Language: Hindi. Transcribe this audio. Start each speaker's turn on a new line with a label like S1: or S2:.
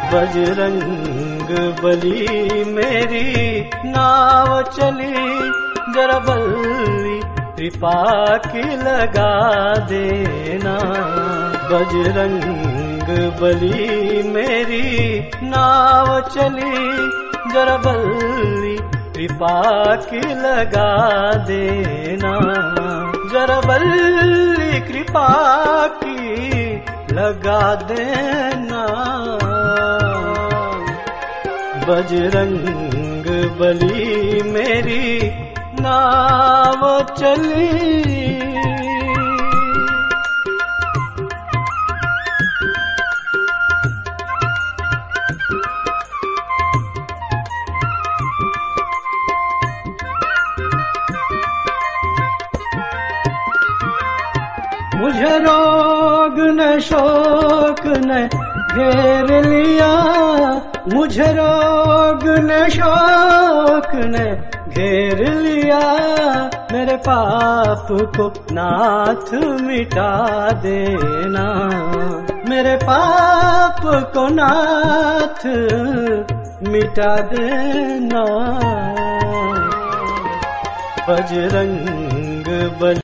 S1: बजरंग बली मेरी नाव चली, जरा बल्ली कृपा की लगा देना। बजरंग बली मेरी नाव चली, जरा बल्ली कृपा की लगा देना। जरा बल्ली कृपा की लगा देना। बजरंग बली मेरी नाव चली। मुझे रोग न शोक ने घेर लिया, मुझे रोग न शोक ने घेर लिया। मेरे पाप को नाथ मिटा देना, मेरे पाप को नाथ मिटा देना। बजरंग बली